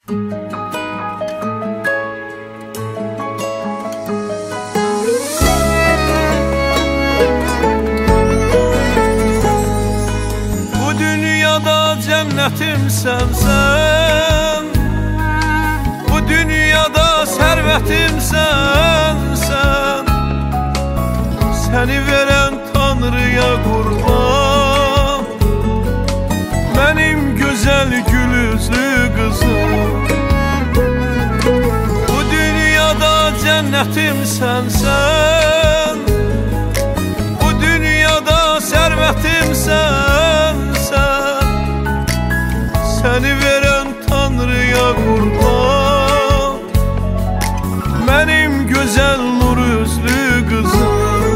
Bu dünyada cənnətimsən sən, bu dünyada sərvətimsən sən. Səni verən Tanrıya qurban, mənim gözəl gül üzlü qızım. Bu dünyada cənnətimsən sən, bu dünyada sərvətimsən sən. Səni verən Tanrıya qurban, mənim gözəl nur üzlü qızım.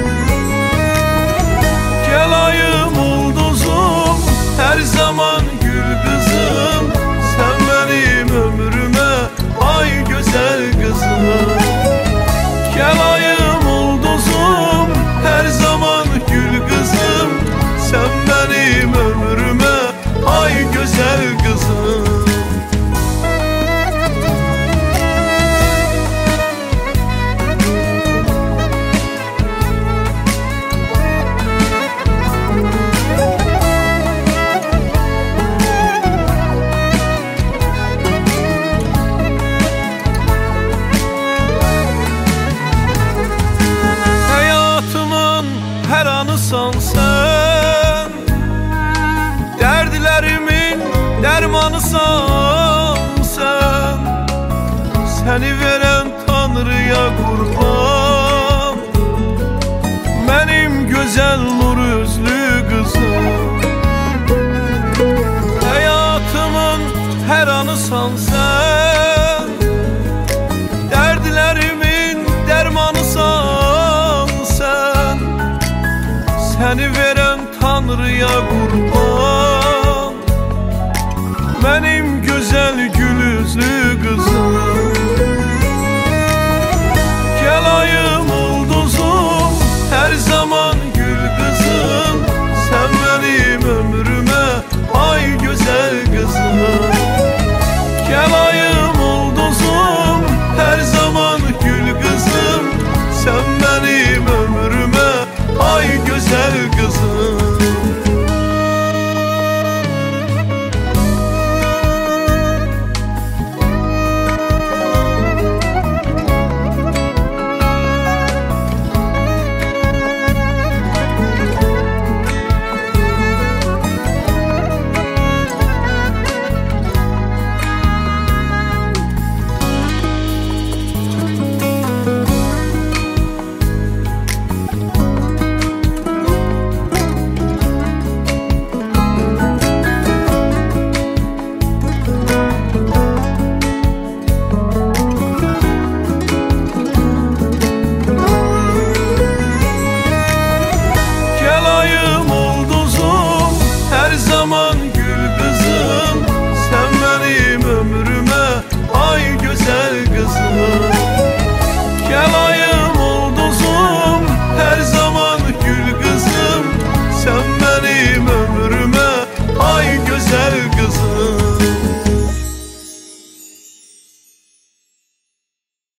Gel ayım ulduzum, her zaman gül kızım. Sen benim ömrüme ay güzel kızım. Gel ayım ulduzum, her zaman gül kızım. Sen benim ömrüme ay güzel kızım. Her anısan sen, derdlerimin dermanısan sen. Seni veren Tanrıya kurban, benim güzel nur üzlü kızım. Hayatımın her anısan sen, derdlerimin dermanısan sen. Seni veren Tanrıya kurban, benim